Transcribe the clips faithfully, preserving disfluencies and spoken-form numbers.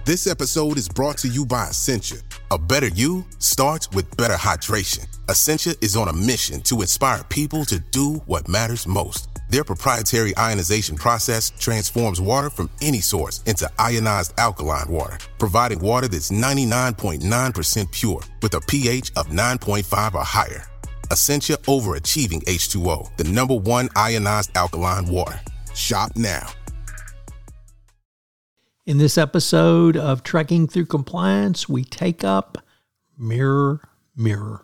This episode is brought to you by Essentia. A better you starts with better hydration. Essentia is on a mission to inspire people to do what matters most. Their proprietary ionization process transforms water from any source into ionized alkaline water, providing water that's ninety-nine point nine percent pure with a pH of nine point five or higher. Essentia Overachieving H two O, the number one ionized alkaline water. Shop now. In this episode of Trekking Through Compliance, we take up Mirror, Mirror.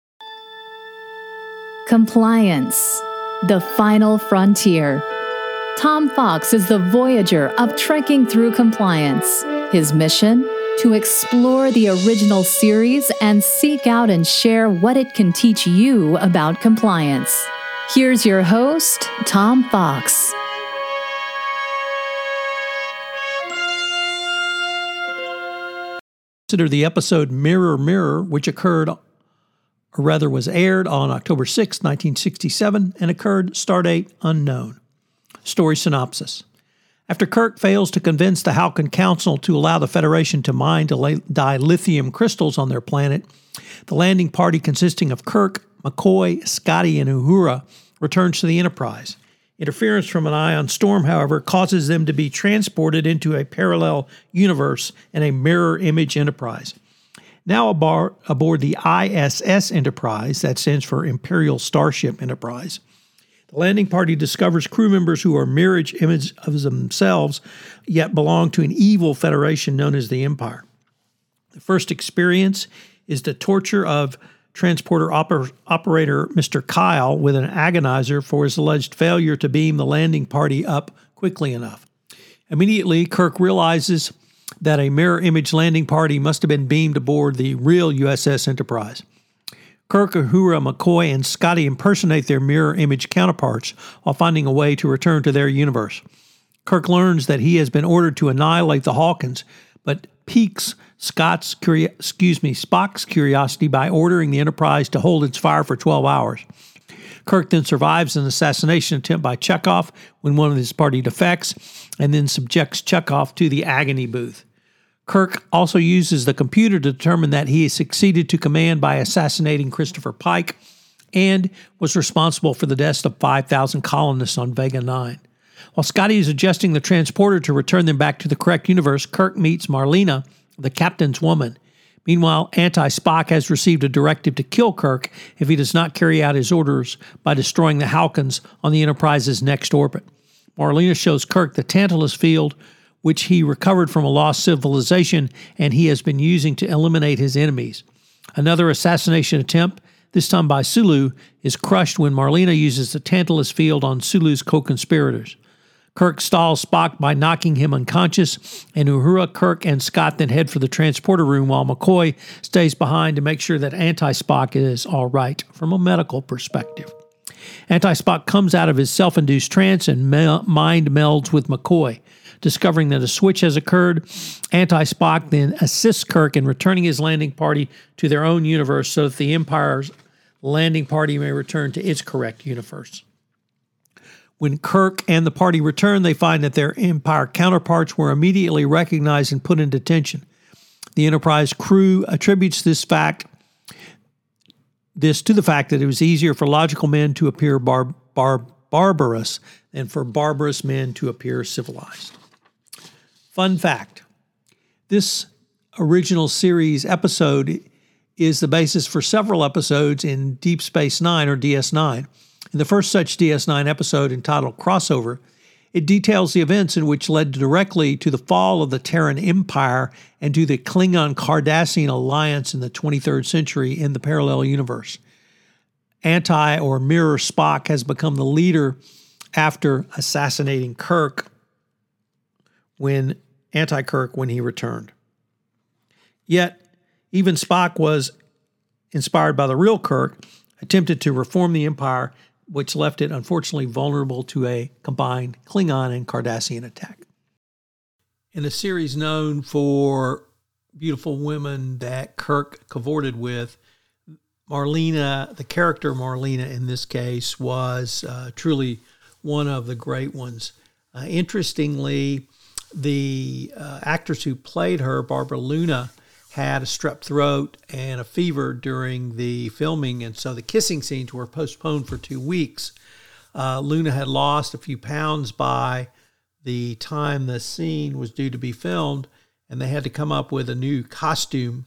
Compliance, the final frontier. Tom Fox is the voyager of Trekking Through Compliance. His mission? To explore the original series and seek out and share what it can teach you about compliance. Here's your host, Tom Fox. Consider the episode Mirror, Mirror, which occurred, or rather was aired on October sixth, nineteen sixty-seven, and occurred stardate unknown. Story synopsis. After Kirk fails to convince the Halcyon Council to allow the Federation to mine dilithium crystals on their planet, the landing party consisting of Kirk, McCoy, Scotty, and Uhura returns to the Enterprise. Interference from an ion storm, however, causes them to be transported into a parallel universe and a mirror image Enterprise. Now aboard, aboard the I S S Enterprise, that stands for Imperial Starship Enterprise, the landing party discovers crew members who are mirror images of themselves, yet belong to an evil federation known as the Empire. The first experience is the torture of transporter oper- operator Mister Kyle with an agonizer for his alleged failure to beam the landing party up quickly enough. Immediately, Kirk realizes that a mirror image landing party must have been beamed aboard the real U S S Enterprise. Kirk, Uhura, McCoy, and Scotty impersonate their mirror image counterparts while finding a way to return to their universe. Kirk learns that he has been ordered to annihilate the Hawkins, but piques Scott's curi- excuse me, Spock's curiosity by ordering the Enterprise to hold its fire for twelve hours. Kirk then survives an assassination attempt by Chekhov when one of his party defects, and then subjects Chekhov to the agony booth. Kirk also uses the computer to determine that he has succeeded to command by assassinating Christopher Pike and was responsible for the deaths of five thousand colonists on Vega nine. While Scotty is adjusting the transporter to return them back to the correct universe, Kirk meets Marlena, the captain's woman. Meanwhile, Anti-Spock has received a directive to kill Kirk if he does not carry out his orders by destroying the Halcyons on the Enterprise's next orbit. Marlena shows Kirk the Tantalus field, which he recovered from a lost civilization and he has been using to eliminate his enemies. Another assassination attempt, this time by Sulu, is crushed when Marlena uses the Tantalus field on Sulu's co-conspirators. Kirk stalls Spock by knocking him unconscious, and Uhura, Kirk, and Scott then head for the transporter room while McCoy stays behind to make sure that Anti-Spock is all right from a medical perspective. Anti-Spock comes out of his self-induced trance and me- mind melds with McCoy. Discovering that a switch has occurred, Anti-Spock then assists Kirk in returning his landing party to their own universe so that the Empire's landing party may return to its correct universe. When Kirk and the party return, they find that their Empire counterparts were immediately recognized and put in detention. The Enterprise crew attributes this fact, this to the fact that it was easier for logical men to appear bar, bar, barbarous than for barbarous men to appear civilized. Fun fact, this original series episode is the basis for several episodes in Deep Space Nine or D S nine. In the first such D S nine episode entitled Crossover, it details the events in which led directly to the fall of the Terran Empire and to the Klingon-Cardassian alliance in the twenty-third century in the parallel universe. Anti- or Mirror Spock has become the leader after assassinating Kirk when Anti-Kirk when he returned. Yet, even Spock was inspired by the real Kirk, attempted to reform the Empire, which left it unfortunately vulnerable to a combined Klingon and Cardassian attack. In a series known for beautiful women that Kirk cavorted with, Marlena, the character Marlena in this case, was uh, truly one of the great ones. Uh, interestingly, the uh, actress who played her, Barbara Luna, had a strep throat and a fever during the filming, and so the kissing scenes were postponed for two weeks. Uh, Luna had lost a few pounds by the time the scene was due to be filmed, and they had to come up with a new costume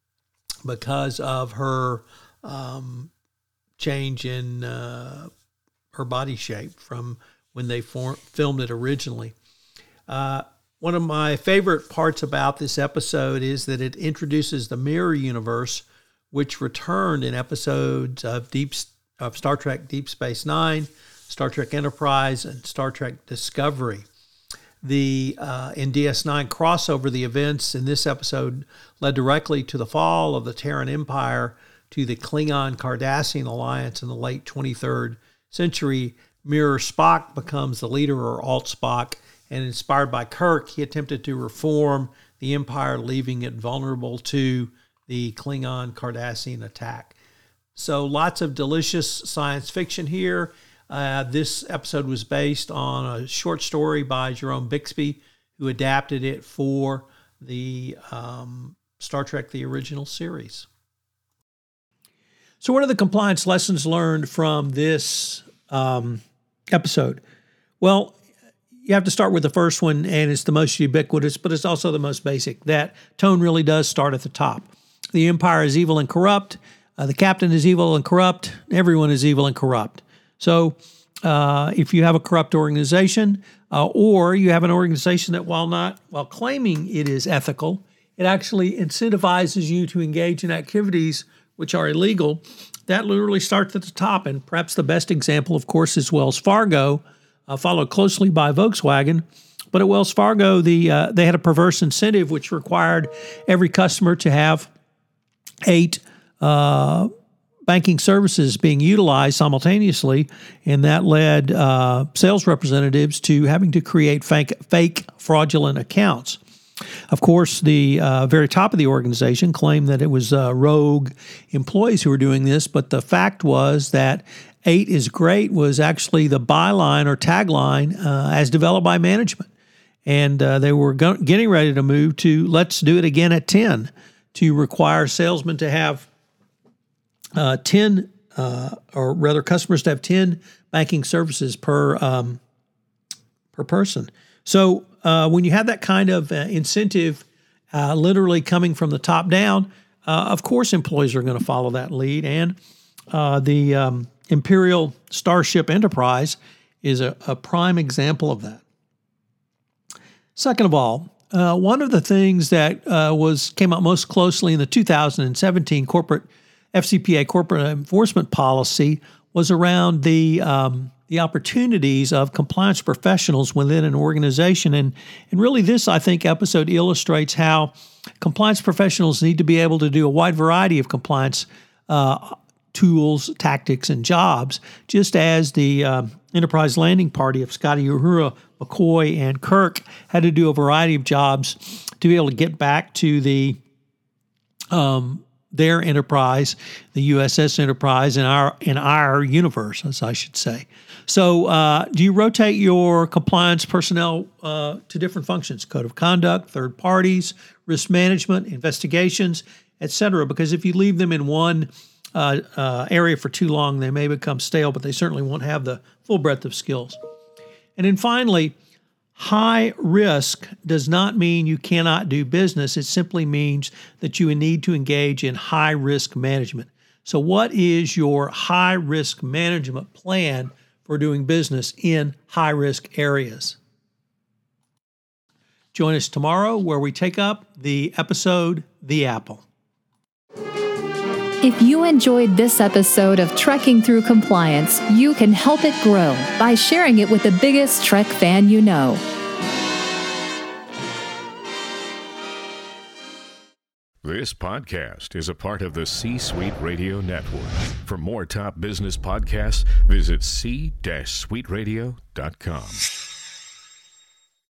because of her um, change in uh, her body shape from when they for- filmed it originally. Uh, one of my favorite parts about this episode is that it introduces the mirror universe, which returned in episodes of Deep of Star Trek Deep Space Nine, Star Trek Enterprise, and Star Trek Discovery. The uh, in D S nine crossover, the events in this episode led directly to the fall of the Terran Empire to the Klingon-Cardassian alliance in the late twenty-third century. Mirror Spock becomes the leader, or Alt Spock, and inspired by Kirk, he attempted to reform the Empire, leaving it vulnerable to the Klingon-Cardassian attack. So lots of delicious science fiction here. Uh, this episode was based on a short story by Jerome Bixby, who adapted it for the um, Star Trek, the original series. So what are the compliance lessons learned from this um, episode? Well, you have to start with the first one, and it's the most ubiquitous, but it's also the most basic. That tone really does start at the top. The Empire is evil and corrupt. Uh, the captain is evil and corrupt. Everyone is evil and corrupt. So uh, if you have a corrupt organization, uh, or you have an organization that while not, while claiming it is ethical, it actually incentivizes you to engage in activities which are illegal, that literally starts at the top. And perhaps the best example, of course, is Wells Fargo, uh, followed closely by Volkswagen. But at Wells Fargo, the uh, they had a perverse incentive which required every customer to have eight uh, banking services being utilized simultaneously, and that led uh, sales representatives to having to create fake, fake fraudulent accounts. Of course, the uh, very top of the organization claimed that it was uh, rogue employees who were doing this, but the fact was that eight is great was actually the byline or tagline uh, as developed by management. And uh, they were go- getting ready to move to let's do it again at ten, to require salesmen to have uh, ten, uh, or rather customers to have ten banking services per um, per person. So uh, when you have that kind of uh, incentive uh, literally coming from the top down, uh, of course employees are going to follow that lead. And uh, the um, Imperial Starship Enterprise is a, a prime example of that. Second of all, uh, one of the things that uh, was came out most closely in the two thousand seventeen corporate F C P A corporate enforcement policy was around the um, the opportunities of compliance professionals within an organization. And, and really this, I think, episode illustrates how compliance professionals need to be able to do a wide variety of compliance uh, tools, tactics, and jobs, just as the uh, Enterprise landing party of Scotty Uhura, McCoy, and Kirk had to do a variety of jobs to be able to get back to the um, their Enterprise, the U S S Enterprise, in our in our universe, as I should say. So uh, do you rotate your compliance personnel uh, to different functions, code of conduct, third parties, risk management, investigations, et cetera? Because if you leave them in one uh, uh, area for too long, they may become stale, but they certainly won't have the full breadth of skills. And then finally, high risk does not mean you cannot do business. It simply means that you need to engage in high risk management. So what is your high risk management plan for doing business in high risk areas? Join us tomorrow where we take up the episode, The Apple. If you enjoyed this episode of Trekking Through Compliance, you can help it grow by sharing it with the biggest Trek fan you know. This podcast is a part of the C-Suite Radio Network. For more top business podcasts, visit c suite radio dot com.